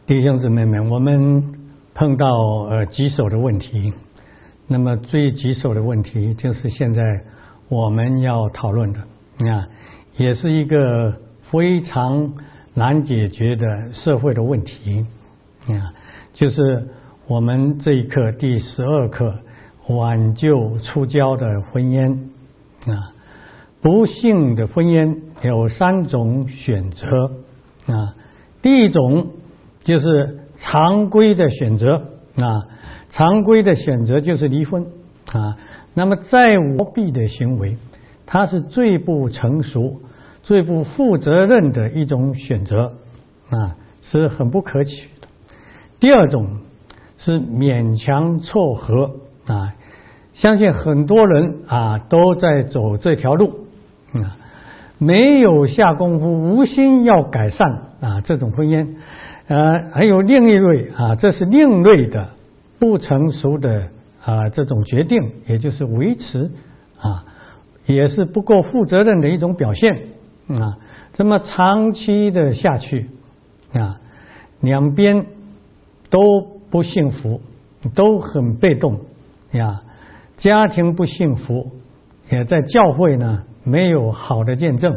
弟兄姊妹们，我们碰到棘手的问题，那么最棘手的问题就是现在我们要讨论的也是一个非常难解决的社会的问题就是我们这一课第12课挽救出交的婚姻不幸的婚姻有3种选择第一种就是常规的选择常规的选择就是离婚那么再无避的行为，它是最不成熟、最不负责任的一种选择是很不可取的。第二种是勉强凑合相信很多人都在走这条路没有下功夫，无心要改善这种婚姻还有另一类这是另类的不成熟的这种决定，也就是维持也是不够负责任的一种表现这么长期的下去两边都不幸福，都很被动家庭不幸福，也在教会呢没有好的见证。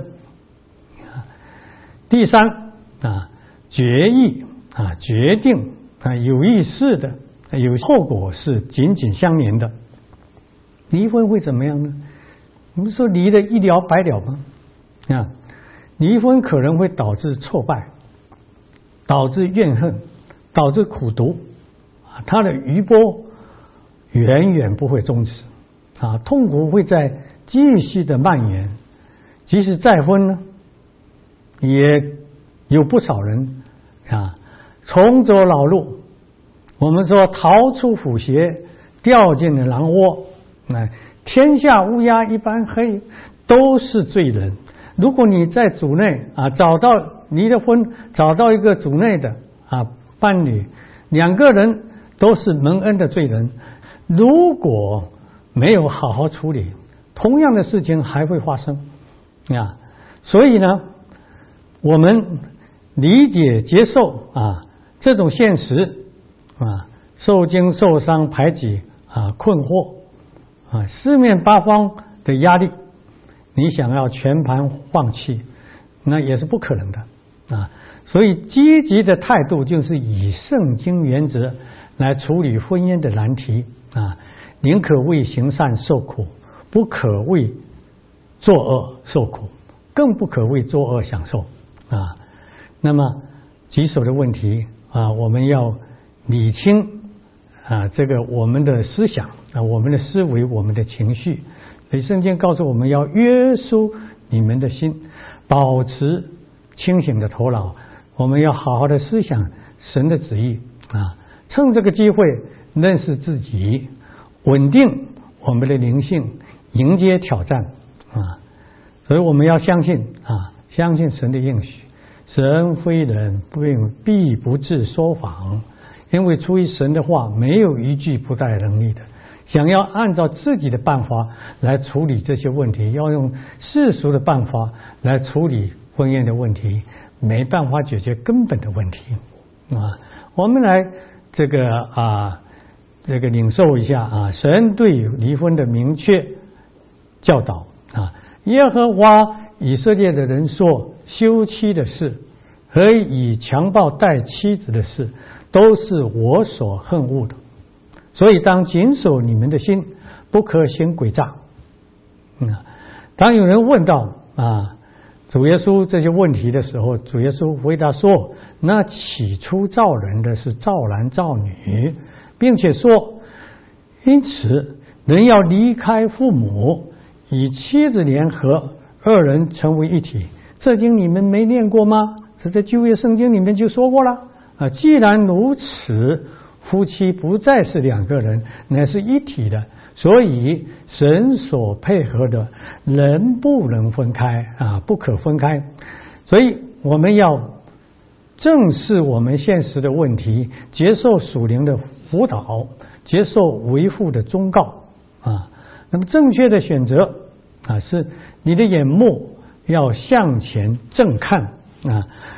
第三决议决定有意识的，有后果是紧紧相连的。离婚会怎么样呢？我们说离得一了百了吗？离婚可能会导致挫败，导致怨恨，导致苦毒它的余波远远不会终止痛苦会在继续的蔓延。即使再婚呢，也有不少人重走老路。我们说逃出虎穴，掉进了狼窝天下乌鸦一般黑，都是罪人。如果你在主内找到离了婚，找到一个主内的伴侣，两个人都是蒙恩的罪人，如果没有好好处理，同样的事情还会发生所以呢，我们理解接受这种现实受惊受伤排挤困惑四面八方的压力，你想要全盘放弃那也是不可能的所以积极的态度就是以圣经原则来处理婚姻的难题宁可为行善受苦，不可为作恶受苦，更不可为作恶享受那么棘手的问题我们要理清这个我们的思想我们的思维，我们的情绪。所以圣经告诉我们要约束你们的心，保持清醒的头脑，我们要好好的思想神的旨意趁这个机会认识自己，稳定我们的灵性，迎接挑战所以我们要相信相信神的应许，神非人必不致说谎，因为出于神的话没有一句不带能力的。想要按照自己的办法来处理这些问题，要用世俗的办法来处理婚姻的问题，没办法解决根本的问题我们来这个领受一下神对离婚的明确教导耶和华以色列的人说，休妻的事和以强暴待妻子的事都是我所恨恶的，所以当谨守你们的心，不可行诡诈当有人问到主耶稣这些问题的时候，主耶稣回答说，那起初造人的是造男造女，并且说，因此人要离开父母，与妻子联合，二人成为一体。这经你们没念过吗？这在旧约圣经里面就说过了既然如此，夫妻不再是两个人，乃是一体的，所以神所配合的人不能分开不可分开。所以我们要正视我们现实的问题，接受属灵的辅导，接受维护的忠告那么正确的选择是你的眼目要向前正看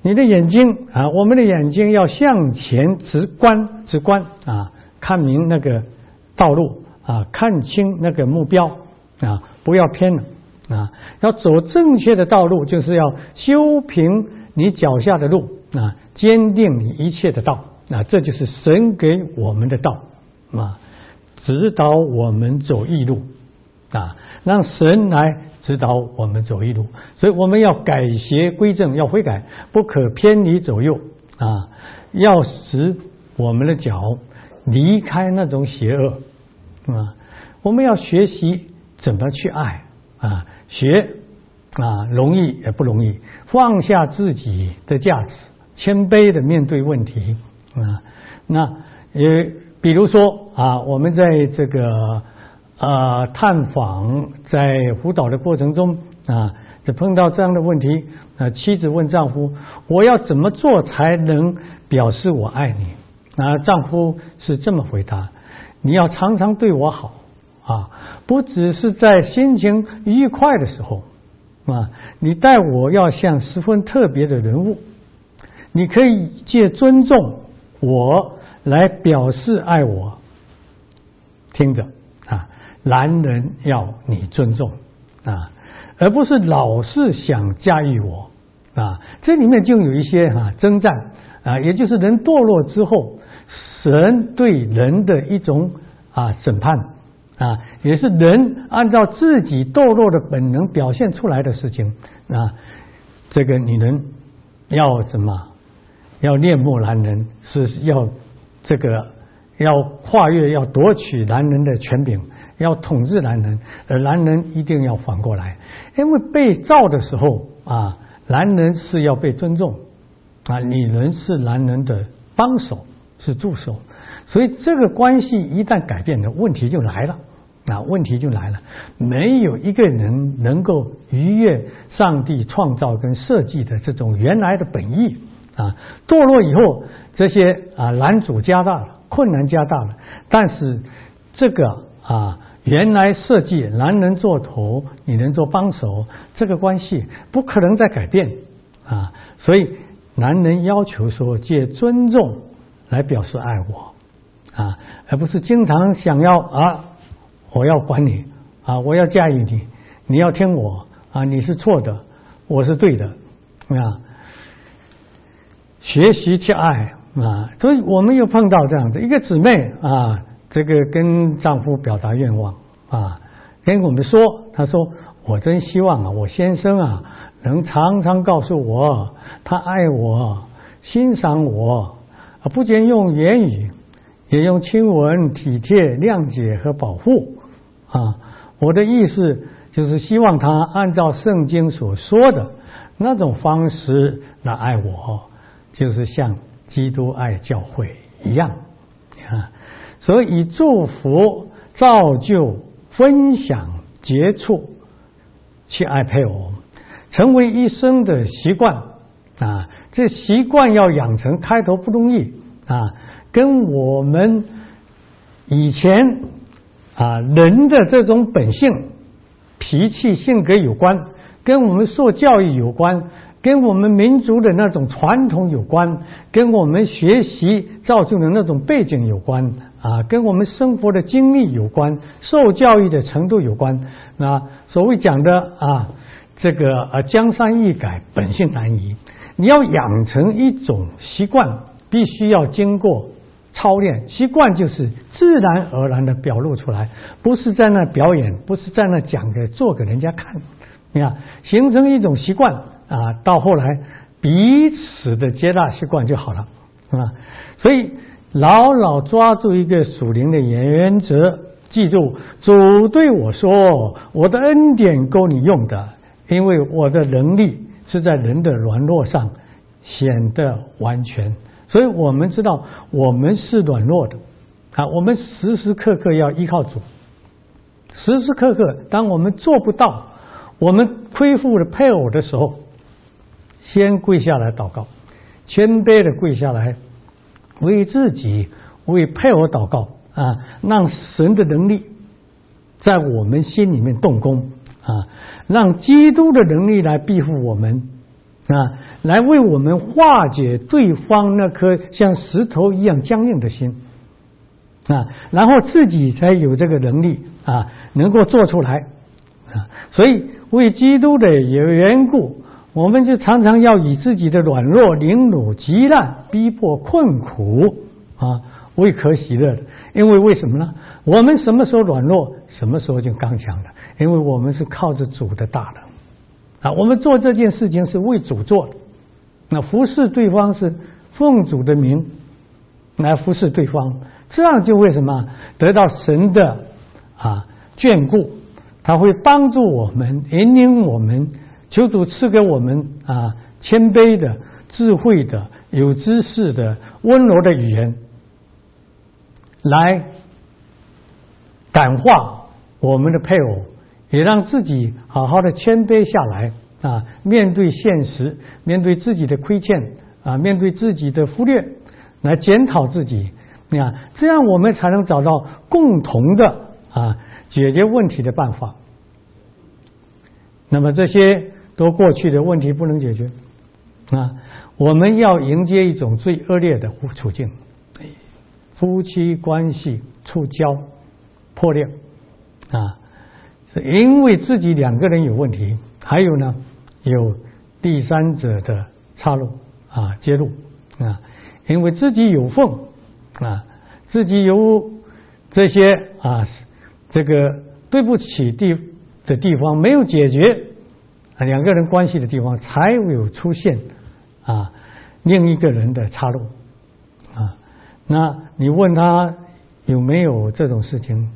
你的眼睛啊，我们的眼睛要向前直观啊，看明那个道路啊，看清那个目标啊，不要偏了啊，要走正确的道路，就是要修平你脚下的路啊，坚定你一切的道啊，这就是神给我们的道啊，指导我们走义路啊，让神来指导我们走义路，所以我们要改邪归正，要悔改，不可偏离左右啊，要使我们的脚离开那种邪恶啊，我们要学习怎么去爱啊，学啊容易也不容易，放下自己的价值，谦卑的面对问题啊，那比如说啊，我们在这个探访在辅导的过程中啊，就碰到这样的问题啊，妻子问丈夫：我要怎么做才能表示我爱你？啊，丈夫是这么回答：你要常常对我好啊，不只是在心情愉快的时候啊，你待我要像十分特别的人物，你可以借尊重我来表示爱我。听着啊，男人要你尊重啊，而不是老是想驾驭我啊。这里面就有一些征战啊，也就是人堕落之后，神对人的一种审判啊，也是人按照自己堕落的本能表现出来的事情啊。这个女人要什么？要恋慕男人，是要这个要跨越，要夺取男人的权柄，要统治男人，而男人一定要反过来，因为被造的时候啊，男人是要被尊重啊，女人是男人的帮手，是助手，所以这个关系一旦改变了，问题就来了啊，问题就来了。没有一个人能够逾越上帝创造跟设计的这种原来的本意啊，堕落以后，这些拦阻加大了，困难加大了，但是这个原来设计男人做头，女人做帮手，这个关系不可能再改变啊，所以男人要求说借尊重来表示爱我啊，而不是经常想要我要管你啊，我要驾驭你，你要听我啊，你是错的，我是对的啊。学习去爱啊，所以我们又碰到这样的一个姊妹啊，这个跟丈夫表达愿望啊，跟我们说，她说我真希望我先生能常常告诉我他爱我，欣赏我，不仅用言语，也用亲吻、体贴、谅解和保护啊。我的意思就是希望他按照圣经所说的那种方式来爱我，就是像基督爱教会一样啊。所以以祝福、造就、分享、接触去爱配偶，成为一生的习惯啊。这习惯要养成，开头不容易啊，跟我们以前人的这种本性、脾气、性格有关，跟我们受教育有关，跟我们民族的那种传统有关，跟我们学习造就的那种背景有关跟我们生活的经历有关，受教育的程度有关。那所谓讲的这个江山易改，本性难移。你要养成一种习惯，必须要经过操练。习惯就是自然而然的表露出来，不是在那表演，不是在那讲给做给人家看。你看，形成一种习惯到后来彼此的接纳习惯就好了所以牢牢抓住一个属灵的原则，记住主对我说，我的恩典够你用的，因为我的能力是在人的软弱上显得完全。所以我们知道我们是软弱的我们时时刻刻要依靠主，时时刻刻当我们做不到，我们亏负了配偶的时候，先跪下来祷告，谦卑的跪下来，为自己为配偶祷告让神的能力在我们心里面动工让基督的能力来庇护我们来为我们化解对方那颗像石头一样僵硬的心然后自己才有这个能力能够做出来所以为基督的缘故，我们就常常要以自己的软弱、凌辱、极难、逼迫、困苦为可喜乐的。因为什么呢？我们什么时候软弱，什么时候就刚强了。因为我们是靠着主的大能我们做这件事情是为主做的。那服侍对方是奉主的名来服侍对方，这样就为什么得到神的眷顾，他会帮助我们，引领我们，求主赐给我们谦卑的、智慧的、有知识的、温柔的语言，来感化我们的配偶，也让自己好好的谦卑下来面对现实，面对自己的亏欠面对自己的忽略，来检讨自己这样我们才能找到共同的解决问题的办法。那么这些都过去的问题不能解决我们要迎接一种最恶劣的处境，夫妻关系触礁破裂是因为自己两个人有问题，还有呢有第三者的插入介入因为自己有缝自己有这些这个对不起的地方没有解决两个人关系的地方，才有出现另一个人的插入那你问他有没有这种事情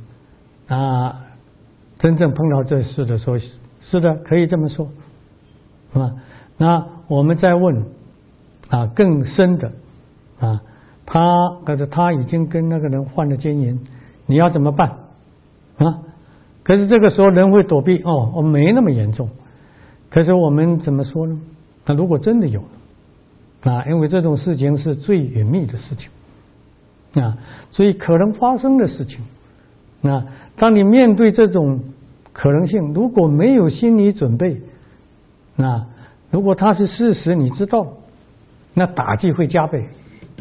真正碰到这事的时候，是的，可以这么说那我们再问更深的可是他已经跟那个人犯了奸淫，你要怎么办可是这个时候人会躲避没那么严重。可是我们怎么说呢？那如果真的有因为这种事情是最隐秘的事情所以可能发生的事情当你面对这种可能性，如果没有心理准备如果它是事实你知道，那打击会加倍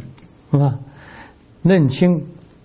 认清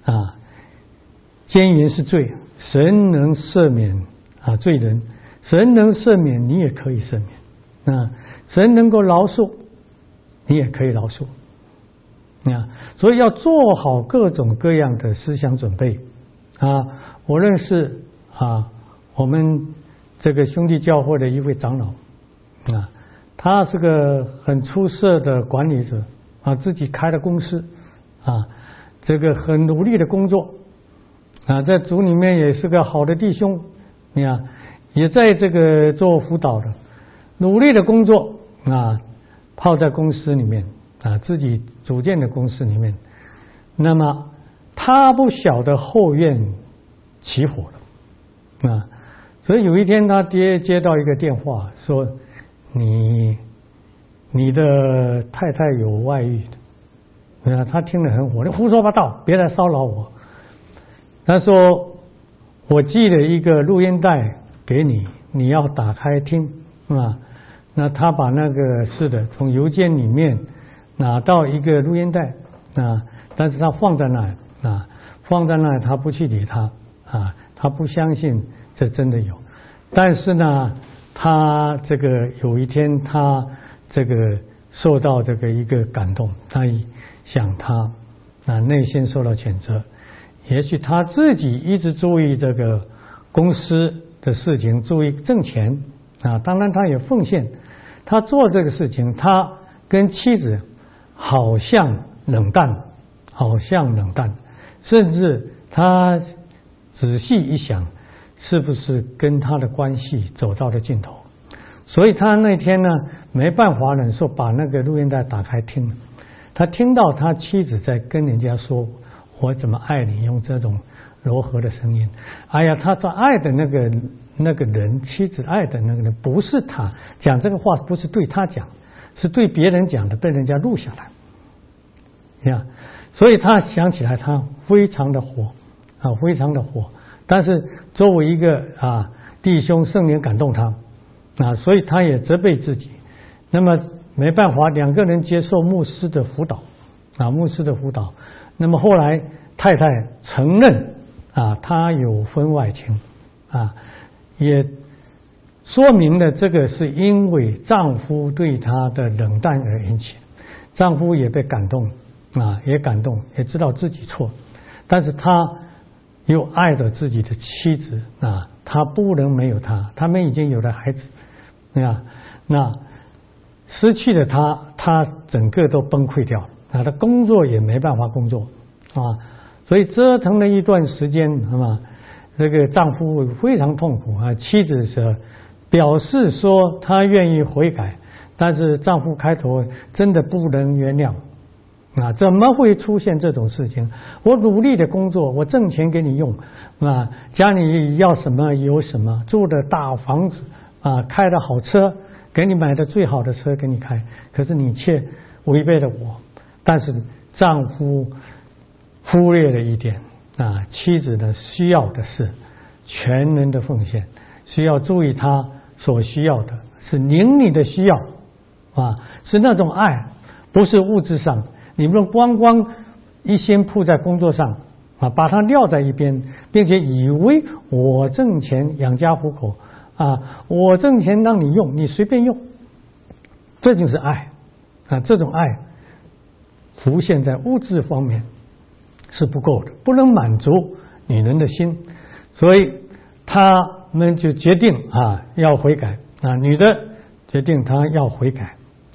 奸淫是罪，神能赦免罪人，神能赦免你也可以赦免神能够饶恕你也可以饶恕所以要做好各种各样的思想准备我认识我们这个兄弟教会的一位长老他是个很出色的管理者自己开了公司这个很努力的工作在组里面也是个好的弟兄也在这个做辅导的努力的工作泡在公司里面自己组建的公司里面，那么他不晓得后院起火了所以有一天他接到一个电话说你的太太有外遇的他听了很火，你胡说八道，别来骚扰我。他说我寄了一个录音带给你，你要打开听那他把那个是的从邮件里面拿到一个录音带但是他放在那他不去理他他不相信这真的有。但是呢他这个有一天他这个受到这个一个感动，他想他内心受到谴责，也许他自己一直注意这个公司的事情，注意挣钱当然他也奉献，他做这个事情，他跟妻子好像冷淡，甚至他仔细一想，是不是跟他的关系走到了尽头？所以他那天呢没办法忍受，把那个录音带打开听了。他听到他妻子在跟人家说我怎么爱你，用这种柔和的声音。哎呀，他在爱的那个人，妻子爱的那个人不是他讲这个话，不是对他讲，是对别人讲的，被人家录下来所以他想起来他非常的火非常的火。但是作为一个弟兄，圣灵感动他所以他也责备自己。那么没办法，两个人接受牧师的辅导牧师的辅导。那么后来太太承认她有婚外情也说明了这个是因为丈夫对她的冷淡而引起。丈夫也被感动也感动，也知道自己错，但是他又爱着自己的妻子他不能没有她，他们已经有了孩子那失去了他整个都崩溃掉了他工作也没办法工作所以折腾了一段时间这个丈夫非常痛苦妻子是表示说她愿意悔改，但是丈夫开头真的不能原谅怎么会出现这种事情？我努力的工作，我挣钱给你用家里要什么有什么，住的大房子开的好车，给你买的最好的车给你开，可是你却违背了我。但是丈夫忽略了一点妻子的需要的是全人的奉献，需要注意她所需要的是灵里的需要是那种爱，不是物质上。你们光一心扑在工作上把它撂在一边，并且以为我挣钱养家糊口我挣钱让你用，你随便用，这就是爱这种爱浮现在物质方面是不够的，不能满足女人的心，所以他们就决定要悔改女的决定她要悔改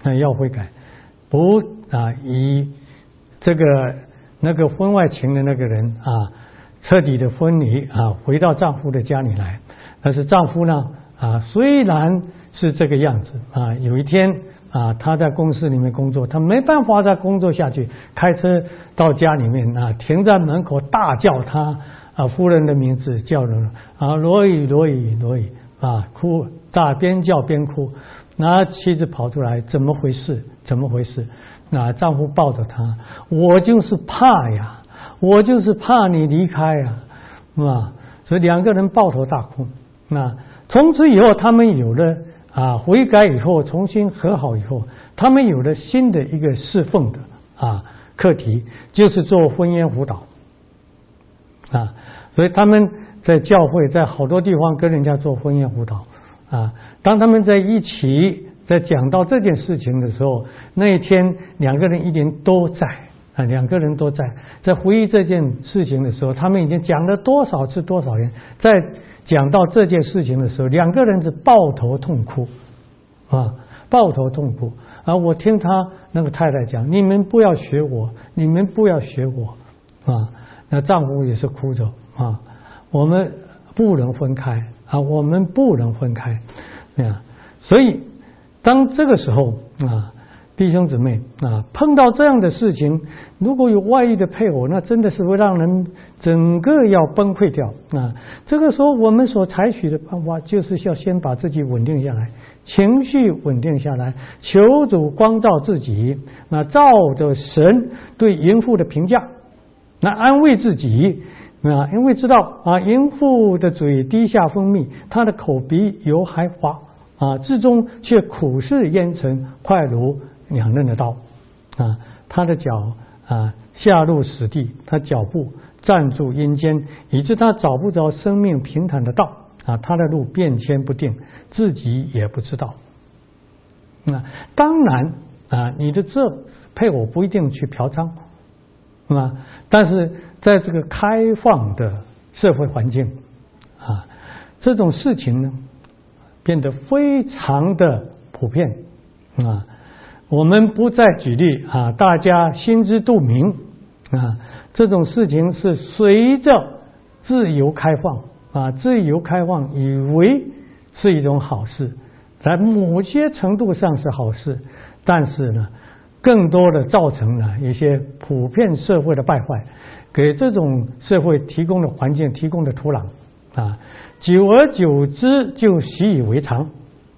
不以这个那个婚外情的那个人彻底的分离回到丈夫的家里来。但是丈夫呢虽然是这个样子有一天他在公司里面工作，他没办法再工作下去，开车到家里面停在门口大叫他夫人的名字，叫人罗伊哭边叫边哭。那妻子跑出来，怎么回事？丈夫抱着她，我就是怕呀，我就是怕你离开所以两个人抱头大哭。从此以后他们有了悔改以后，重新和好以后，他们有了新的一个侍奉的课题，就是做婚姻辅导所以他们在教会在好多地方跟人家做婚姻辅导当他们在一起在讲到这件事情的时候，那一天两个人一定都在在回忆这件事情的时候，他们已经讲了多少次多少遍，在讲到这件事情的时候，两个人是抱头痛哭我听他那个太太讲，你们不要学我那丈夫也是哭着我们不能分开所以当这个时候弟兄姊妹碰到这样的事情，如果有外遇的配偶，那真的是会让人整个要崩溃掉这个时候我们所采取的办法，就是要先把自己稳定下来，情绪稳定下来，求主光照自己照着神对淫妇的评价安慰自己因为知道淫妇的嘴滴下蜂蜜，她的口鼻油还滑至终却苦似烟尘，快如两刃的刀她的脚下入死地，她脚步站住阴间，以致她找不着生命平坦的道她的路变迁不定，自己也不知道当然你的这配偶不一定去嫖娼但是在这个开放的社会环境这种事情呢变得非常的普遍我们不再举例大家心知肚明这种事情是随着自由开放自由开放以为是一种好事，在某些程度上是好事，但是呢更多的造成了一些普遍社会的败坏，给这种社会提供的环境提供的土壤久而久之就习以为常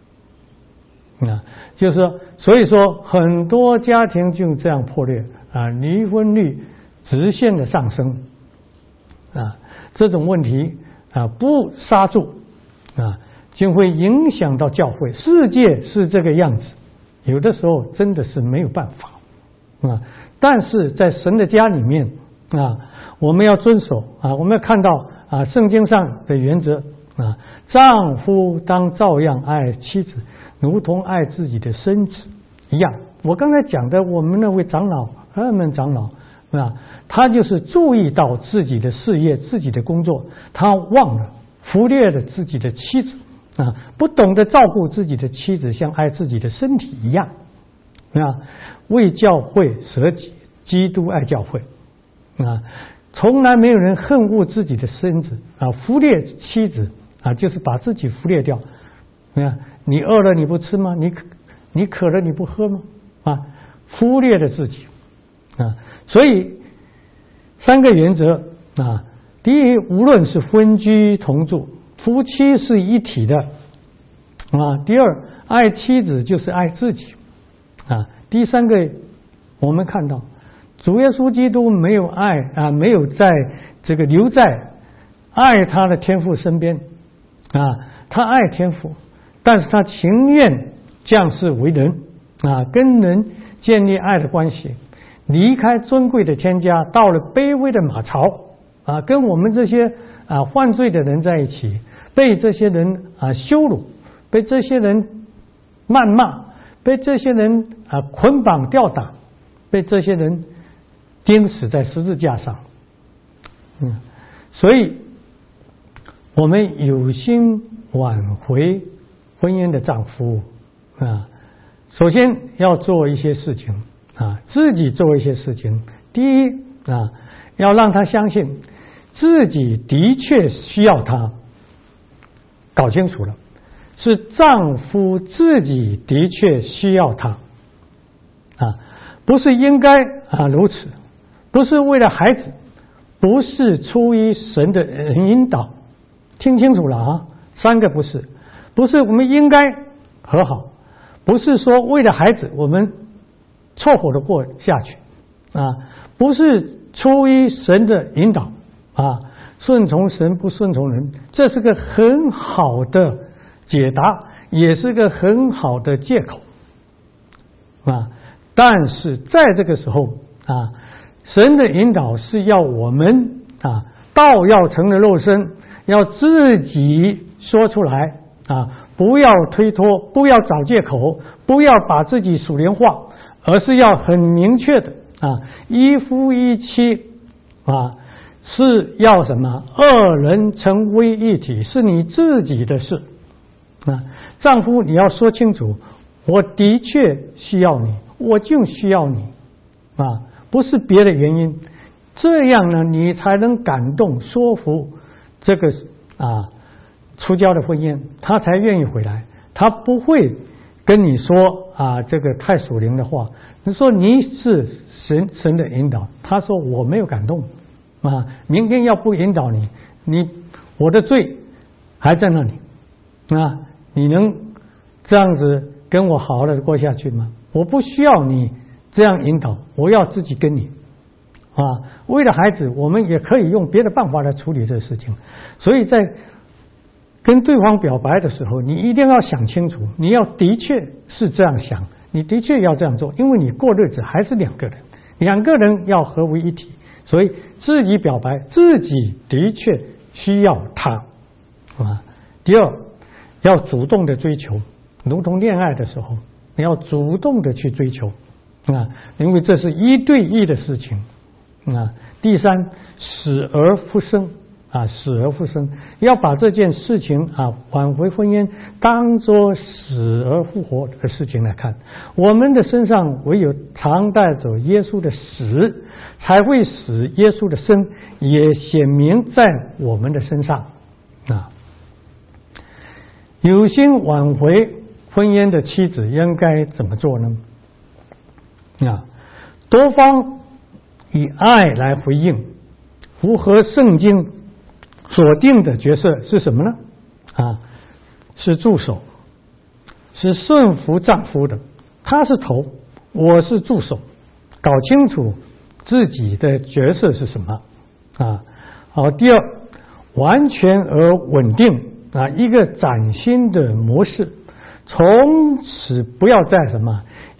就是说，所以说很多家庭就这样破裂离婚率直线的上升这种问题不刹住就会影响到教会。世界是这个样子有的时候真的是没有办法啊。但是在神的家里面啊，我们要遵守啊，我们要看到啊圣经上的原则啊，丈夫当照样爱妻子，如同爱自己的身子一样。我刚才讲的，我们那位长老二门长老啊，他就是注意到自己的事业、自己的工作，他忘了忽略了自己的妻子啊，不懂得照顾自己的妻子，像爱自己的身体一样啊。为教会舍己，基督爱教会啊。从来没有人恨恶自己的身子啊，忽略妻子啊，就是把自己忽略掉啊。你饿了你不吃吗？你渴了你不喝吗？啊，忽略了自己啊。所以三个原则啊，第一，无论是分居同住，夫妻是一体的啊。第二，爱妻子就是爱自己啊。第三个，我们看到主耶稣基督没有爱啊，没有在这个留在爱他的天父身边啊，他爱天父，但是他情愿降世为人啊，跟人建立爱的关系，离开尊贵的天家，到了卑微的马槽啊，跟我们这些啊犯罪的人在一起，被这些人啊羞辱，被这些人谩骂，被这些人啊捆绑吊打，被这些人钉死在十字架上。所以我们有心挽回婚姻的丈夫啊，首先要做一些事情啊，自己做一些事情。第一啊，要让他相信自己的确需要他，搞清楚了，是丈夫自己的确需要他啊，不是应该啊如此，不是为了孩子，不是出于神的引导，听清楚了啊，三个不是，不是我们应该和好，不是说为了孩子我们凑合的过下去啊，不是出于神的引导啊，顺从神不顺从人，这是个很好的解答，也是个很好的借口啊。但是在这个时候啊，神的引导是要我们啊，道要成了肉身，要自己说出来啊，不要推脱，不要找借口，不要把自己属灵化，而是要很明确的啊，一夫一妻啊，是要什么？二人成为一体，是你自己的事啊。丈夫你要说清楚，我的确需要你，我就需要你啊，不是别的原因。这样呢，你才能感动说服这个啊出交的婚姻，他才愿意回来。他不会跟你说啊这个太属灵的话。你说你是神的引导，他说我没有感动啊。明天要不引导你我的罪还在那里啊，你能这样子跟我好好的过下去吗？我不需要你这样引导，我要自己跟你啊。为了孩子，我们也可以用别的办法来处理这个事情。所以在跟对方表白的时候，你一定要想清楚，你要的确是这样想，你的确要这样做，因为你过日子还是两个人，两个人要合为一体，所以自己表白，自己的确需要他啊。第二，要主动的追求，如同恋爱的时候，你要主动的去追求啊，因为这是一对一的事情啊。第三，死而复生啊，死而复生，要把这件事情啊，挽回婚姻当作死而复活的事情来看。我们的身上唯有常带着耶稣的死，才会使耶稣的生也显明在我们的身上啊。有心挽回婚姻的妻子应该怎么做呢？啊，多方以爱来回应，符合圣经所定的角色是什么呢？啊，是助手，是顺服丈夫的，他是头，我是助手，搞清楚自己的角色是什么啊。好，第二，完全而稳定啊，一个崭新的模式，从此不要再什么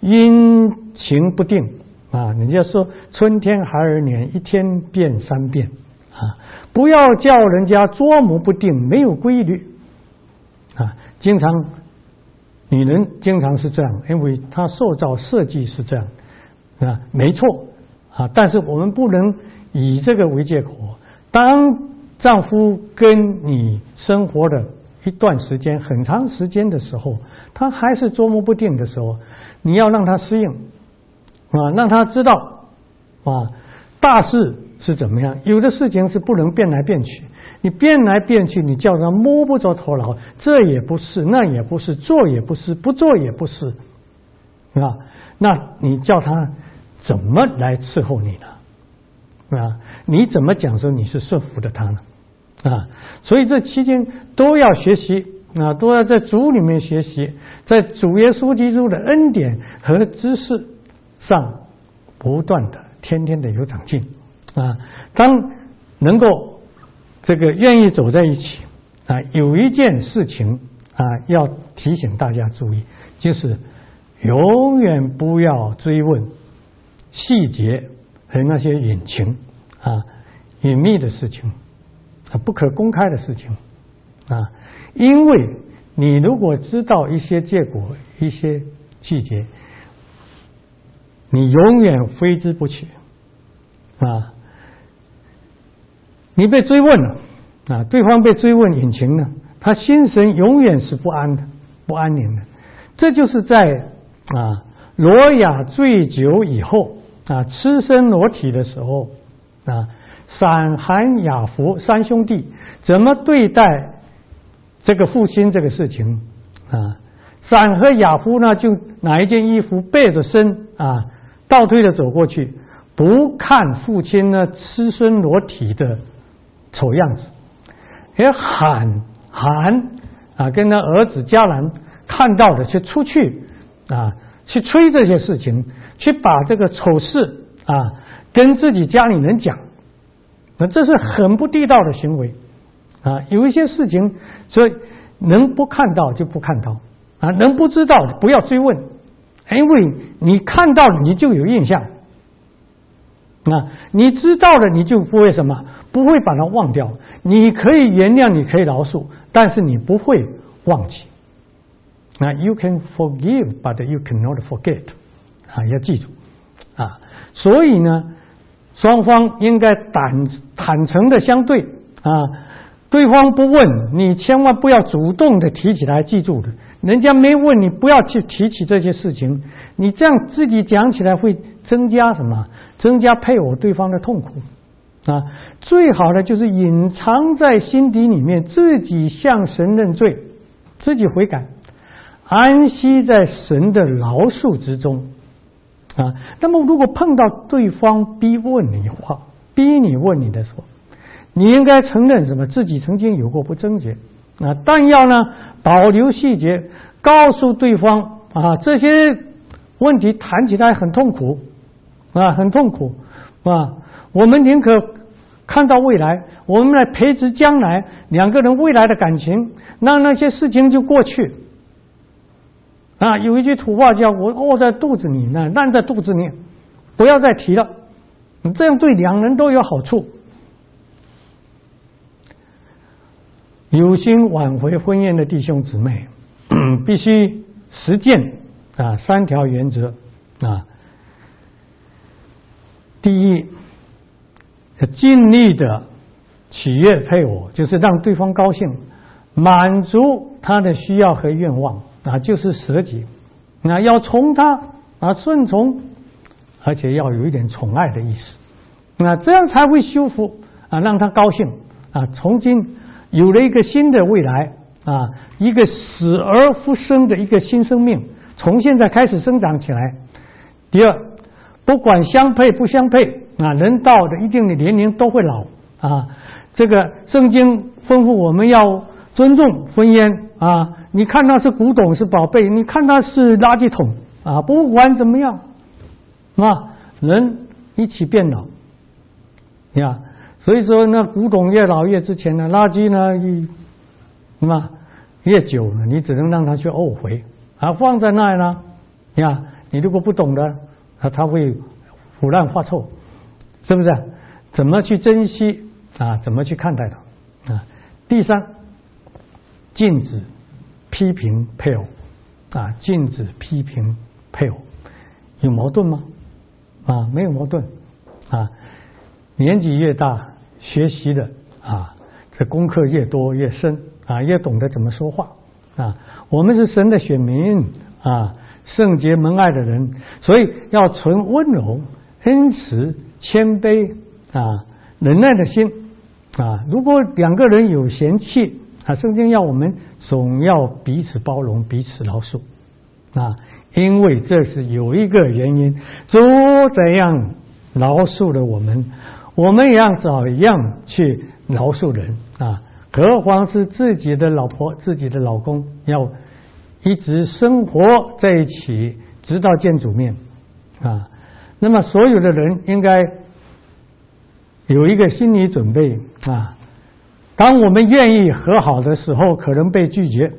阴晴不定啊，人家说春天孩儿年，一天变三变啊，不要叫人家捉摸不定，没有规律啊。经常女人经常是这样，因为她受造设计是这样啊，没错啊，但是我们不能以这个为借口。当丈夫跟你生活的一段时间很长时间的时候，他还是捉摸不定的时候，你要让他适应啊，让他知道啊，大事是怎么样，有的事情是不能变来变去，你变来变去，你叫他摸不着头脑，这也不是，那也不是，做也不是，不做也不是啊，那你叫他怎么来伺候你呢？啊，你怎么讲说你是顺服的他呢？啊，所以这期间都要学习啊，都要在主里面学习，在主耶稣基督的恩典和知识上不断的天天的有长进啊。当能够这个愿意走在一起啊，有一件事情啊要提醒大家注意，就是永远不要追问细节和那些隐情啊、隐秘的事情啊、不可公开的事情啊，因为你如果知道一些结果、一些细节，你永远挥之不去啊。你被追问了啊，对方被追问隐情呢，他心神永远是不安的、不安宁的。这就是在罗亚醉酒以后啊，赤身裸体的时候啊，闪、含、雅弗三兄弟怎么对待这个父亲这个事情啊？闪和雅弗呢，就拿一件衣服背着身啊，倒退的走过去，不看父亲呢赤身裸体的丑样子，而喊啊，跟他儿子迦兰看到的，去出去啊，去吹这些事情，去把这个丑事啊跟自己家里人讲，那这是很不地道的行为啊。有一些事情，所以能不看到就不看到啊，能不知道不要追问，因为你看到了你就有印象啊，你知道了你就不会什么，不会把它忘掉。你可以原谅，你可以饶恕，但是你不会忘记。You can forgive, but you cannot forget. 啊，要记住啊。所以呢，双方应该坦诚的相对啊。对方不问你，千万不要主动的提起来，记住的。人家没问你，不要去提起这些事情。你这样自己讲起来会增加什么？增加配偶对方的痛苦啊。最好的就是隐藏在心底里面，自己向神认罪，自己悔改，安息在神的饶恕之中啊。那么如果碰到对方逼问你话，逼你问你的时候，你应该承认什么？自己曾经有过不贞洁啊，但要呢保留细节，告诉对方啊，这些问题谈起来很痛苦啊，很痛苦啊。我们宁可看到未来，我们来培植将来两个人未来的感情，让那些事情就过去啊。有一句土话叫我饿在肚子里，烂在肚子里，不要再提了，这样对两人都有好处。有心挽回婚姻的弟兄姊妹必须实践啊3条原则啊。第一，尽力的取悦配偶，就是让对方高兴，满足他的需要和愿望啊，就是舍己啊，要从他啊顺从，而且要有一点宠爱的意思啊，这样才会修复啊，让他高兴啊，从今有了一个新的未来啊，一个死而复生的一个新生命，从现在开始生长起来。第二，不管相配不相配啊，人到了一定的年龄都会老啊。这个圣经吩咐我们要尊重婚姻啊，你看他是古董是宝贝，你看他是垃圾桶啊，不管怎么样啊，人一起变老呀。所以说呢，古董越老越值钱呢，垃圾呢越久了，你只能让它去沤回啊，放在那呢呀， 你如果不懂的，它会腐烂发臭，是不是？怎么去珍惜啊？怎么去看待它啊？第三，禁止批评配偶啊，禁止批评配偶，有矛盾吗？啊，没有矛盾啊。年纪越大，学习的啊，这功课越多越深啊，越懂得怎么说话啊。我们是神的选民啊，圣洁蒙爱的人，所以要存温柔、恩慈、谦卑啊、忍耐的心啊。如果两个人有嫌弃啊，圣经要我们总要彼此包容、彼此饶恕啊，因为这是有一个原因，主怎样饶恕了我们，我们也要怎样去饶恕人啊。何况是自己的老婆、自己的老公，要一直生活在一起，直到见主面啊。那么所有的人应该有一个心理准备啊，当我们愿意和好的时候，可能被拒绝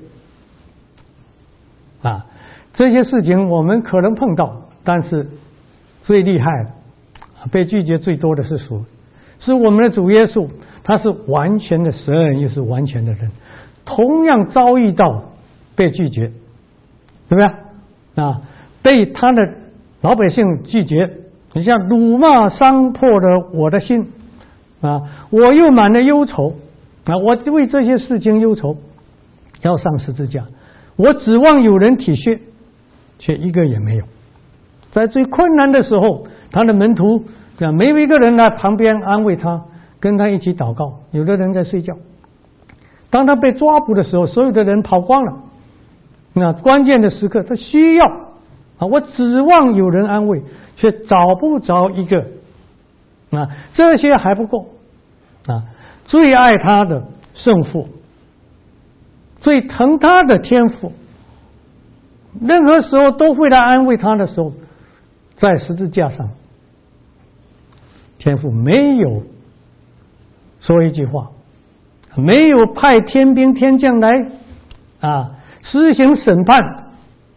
啊。这些事情我们可能碰到，但是最厉害被拒绝最多的是谁？是我们的主耶稣，他是完全的神，又是完全的人，同样遭遇到被拒绝，对不对啊？被他的老百姓拒绝，你像辱骂伤破了我的心啊，我又满了忧愁啊，我为这些事情忧愁，要上十字架，我指望有人体恤，却一个也没有。在最困难的时候，他的门徒没有一个人来旁边安慰他，跟他一起祷告，有的人在睡觉。当他被抓捕的时候，所有的人跑光了，那关键的时刻他需要啊，我指望有人安慰，却找不着一个啊，这些还不够啊，最爱他的圣父，最疼他的天父，任何时候都会来安慰他的时候，在十字架上，天父没有说一句话，没有派天兵天将来啊施行审判，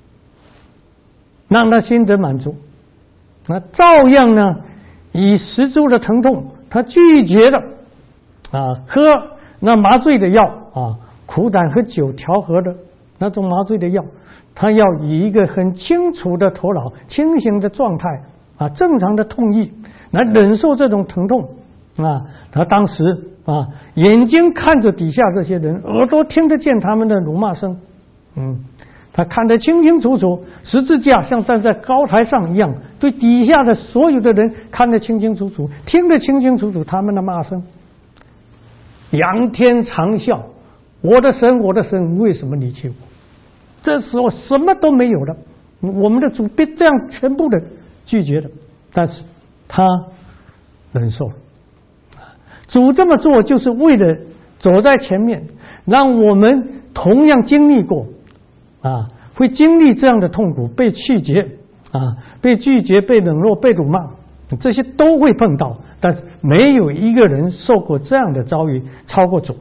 让他心得满足，那照样呢，以十足的疼痛，他拒绝了啊喝那麻醉的药啊，苦胆和酒调和的那种麻醉的药，他要以一个很清楚的头脑、清醒的状态啊，正常的痛意来忍受这种疼痛啊。他当时啊，眼睛看着底下这些人，耳朵听得见他们的辱骂声，他看得清清楚楚，十字架像站在高台上一样，对底下的所有的人看得清清楚楚，听得清清楚楚他们的骂声，仰天长啸，我的神，我的神，为什么离弃我？这时候什么都没有了，我们的主被这样全部的拒绝了，但是他忍受了。主这么做就是为了走在前面，让我们同样经历过啊，会经历这样的痛苦，被拒绝啊，被拒绝、被冷落、被辱骂，这些都会碰到，但是没有一个人受过这样的遭遇超过主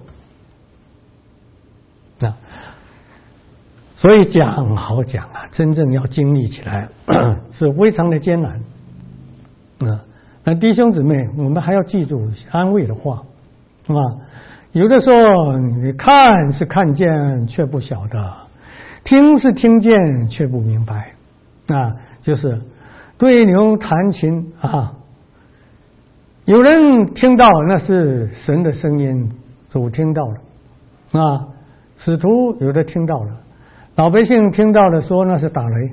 啊。所以讲好讲啊，真正要经历起来是非常的艰难啊。那弟兄姊妹，我们还要记住安慰的话啊。有的时候你看是看见却不晓得，听是听见却不明白啊。就是对牛弹琴啊，有人听到那是神的声音，主听到了啊，使徒有的听到了，老百姓听到了说那是打雷，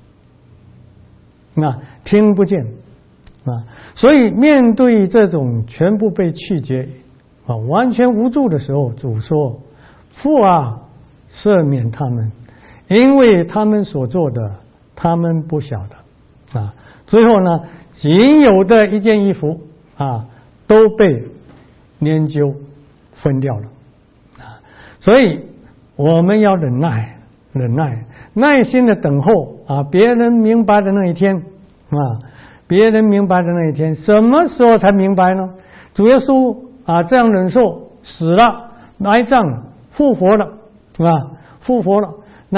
那听不见啊。所以面对这种全部被拒绝啊，完全无助的时候，主说：“父啊，赦免他们，因为他们所做的，他们不晓得。”啊，最后呢，仅有的一件衣服啊，都被研究分掉了啊。所以我们要忍耐，耐心的等候啊，别人明白的那一天啊。别人明白的那一天，什么时候才明白呢？主耶稣啊，这样忍受，死了，埋葬，复活了，是吧？复活了，那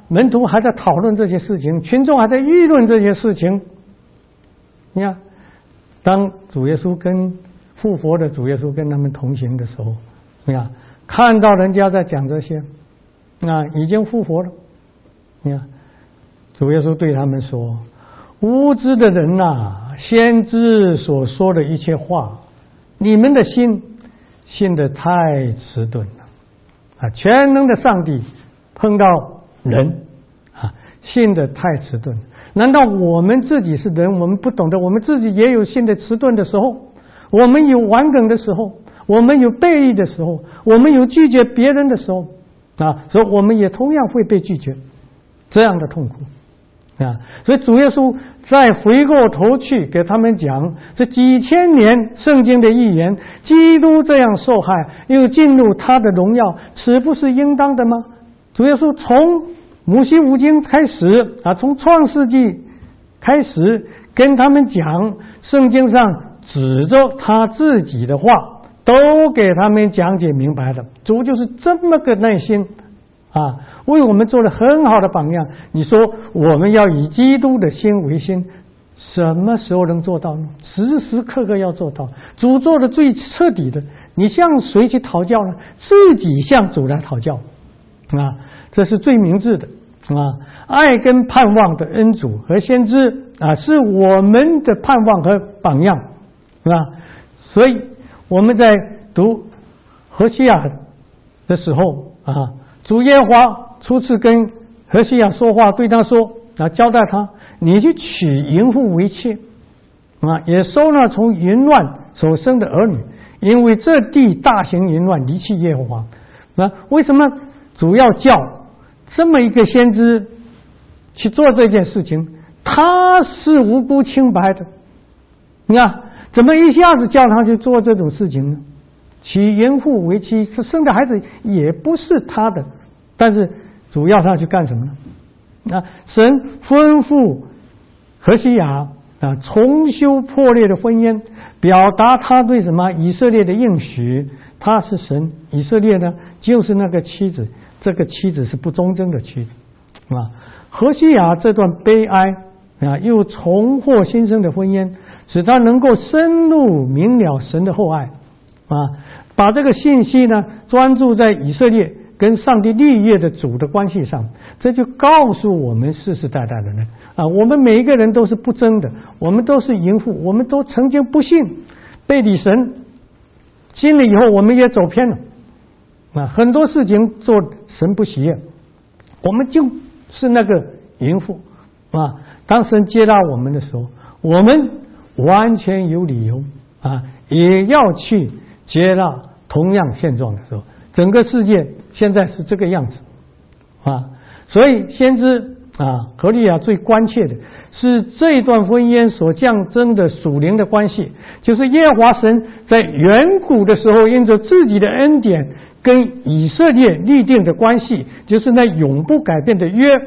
门徒还在讨论这些事情，群众还在议论这些事情。你看，当主耶稣跟复活的主耶稣跟他们同行的时候，你看看到人家在讲这些，已经复活了。你看，主耶稣对他们说：“无知的人呐，先知所说的一切话，你们的心信得太迟钝了。全能的上帝碰到人信得太迟钝。难道我们自己是人，我们不懂得，我们自己也有信得迟钝的时候，我们有顽梗的时候，我们有悖逆的时候，我们有拒绝别人的时候所以我们也同样会被拒绝，这样的痛苦所以主耶稣再回过头去给他们讲这几千年圣经的预言，基督这样受害又进入他的荣耀，此不是应当的吗？主耶稣从摩西五经开始从创世纪开始跟他们讲圣经上指着他自己的话，都给他们讲解明白了。主就是这么个耐心为我们做了很好的榜样。你说我们要以基督的心为心，什么时候能做到呢？时时刻刻要做到。主做的最彻底的，你向谁去讨教呢？自己向主来讨教这是最明智的爱跟盼望的恩主和先知是我们的盼望和榜样所以我们在读何西阿的时候主耶和华初次跟何西阿说话，对他说交代他，你去娶淫妇为妾也收纳从淫乱所生的儿女，因为这地大行淫乱，离弃耶和华为什么主要叫这么一个先知去做这件事情？他是无辜清白的，你看怎么一下子叫他去做这种事情呢？娶淫妇为妻，生的孩子也不是他的，但是主要他去干什么呢？神吩咐何西阿重修破裂的婚姻，表达他对什么以色列的应许。他是神，以色列呢就是那个妻子，这个妻子是不忠贞的妻子何西阿这段悲哀又重获新生的婚姻，使他能够深入明了神的厚爱把这个信息呢专注在以色列跟上帝立约的主的关系上。这就告诉我们世世代代的人我们每一个人都是不争的，我们都是淫妇，我们都曾经不信，背离神，信了以后我们也走偏了很多事情做神不喜悦，我们就是那个淫妇当神接纳我们的时候，我们完全有理由也要去接纳同样现状的时候。整个世界现在是这个样子所以先知何利亚最关切的是这段婚姻所象征的属灵的关系，就是耶和华神在远古的时候因着自己的恩典跟以色列立定的关系，就是那永不改变的约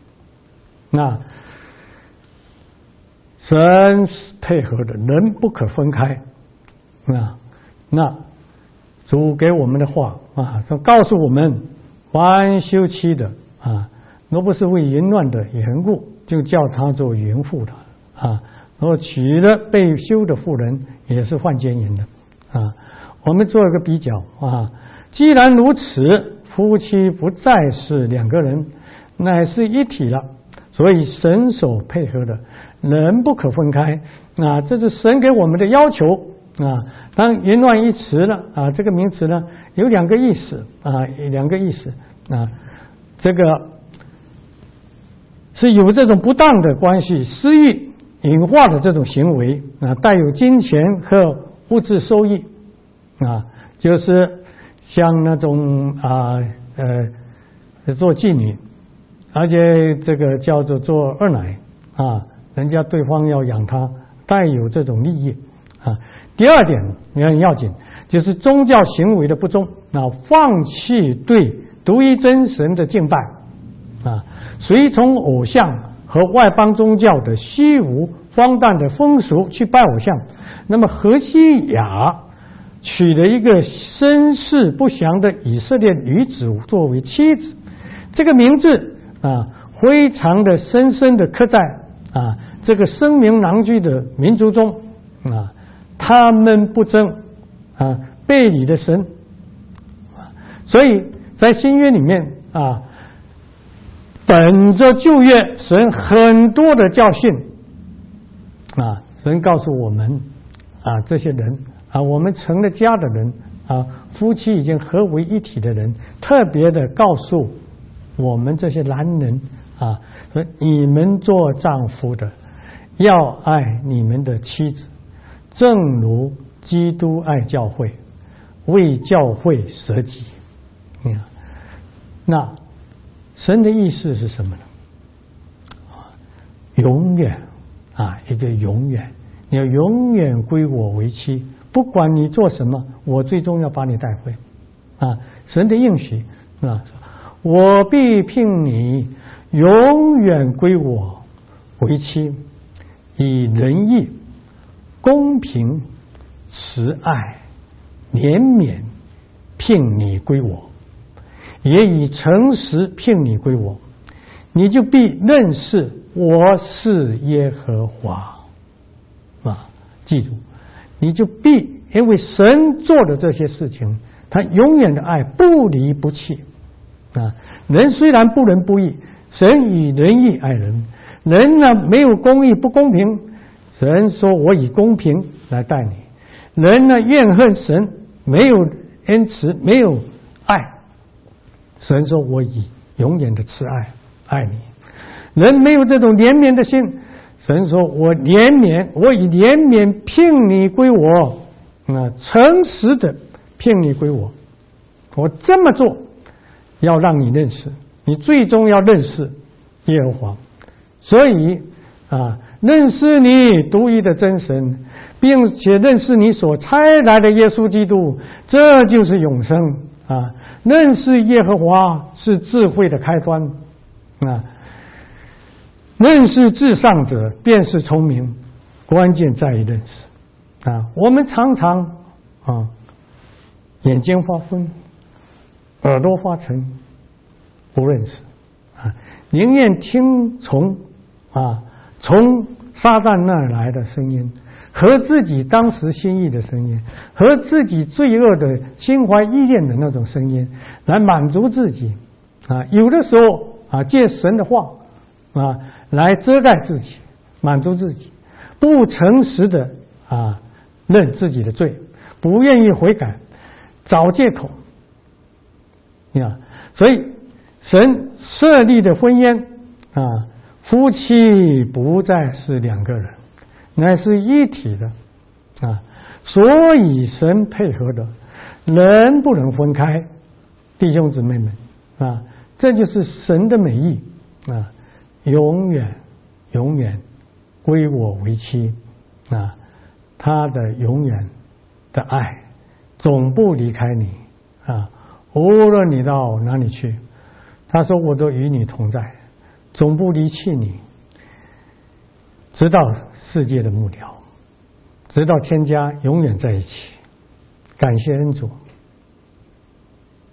神配合的，人不可分开那主给我们的话告诉我们，凡休妻的若不是为淫乱的缘故，就叫他做淫妇的然后娶了被休的妇人，也是犯奸淫的我们做一个比较既然如此，夫妻不再是两个人，乃是一体了。所以神所配合的，人不可分开这是神给我们的要求当淫乱一词呢这个名词呢有两个意思这个是有这种不当的关系，私欲引化的这种行为带有金钱和物质收益就是像那种做妓女，而且这个叫做二奶人家对方要养他，带有这种利益第二点也很要紧，就是宗教行为的不忠放弃对独一真神的敬拜随从偶像和外邦宗教的虚无荒诞的风俗去拜偶像。那么何西雅娶了一个身世不详的以色列女子作为妻子，这个名字非常的深深的刻在这个声名狼藉的民族中他们不争背离了神，所以在新约里面本着旧约神很多的教训神告诉我们这些人我们成了家的人夫妻已经合为一体的人，特别的告诉我们这些男人说你们做丈夫的要爱你们的妻子，正如基督爱教会，为教会舍己。那神的意思是什么呢？永远一个永远，你要永远归我为妻，不管你做什么，我最终要把你带回神的应许我必聘你永远归我为妻，以仁义、公平、慈爱、怜悯聘你归我，也以诚实聘你归我，你就必认识我是耶和华记住，你就必因为神做的这些事情，他永远的爱不离不弃人虽然不仁不义，神以仁义爱人，人呢没有公义不公平，神说我以公平来待你，人呢怨恨神，没有恩慈，没有爱，神说我以永远的慈爱爱你，人没有这种怜悯的心，神说我怜悯，我以怜悯聘你归我诚实的聘你归我，我这么做要让你认识，你最终要认识耶和华，所以认识你独一的真神，并且认识你所差来的耶稣基督，这就是永生认识耶和华是智慧的开端认识至上者便是聪明，关键在于认识我们常常眼睛发昏，耳朵发沉，不认识宁愿听从从撒旦那儿来的声音，和自己当时心意的声音，和自己罪恶的心怀意念的那种声音来满足自己有的时候借神的话来遮盖自己，满足自己，不诚实的认自己的罪，不愿意悔改，找借口所以神设立的婚姻夫妻不再是两个人，乃是一体的所以神配合的，人不能分开。弟兄姊妹们这就是神的美意永远永远归我为妻他的永远的爱总不离开你无论你到哪里去，他说我都与你同在，总不离弃你，直到世界的末了，直到天家永远在一起。感谢恩主。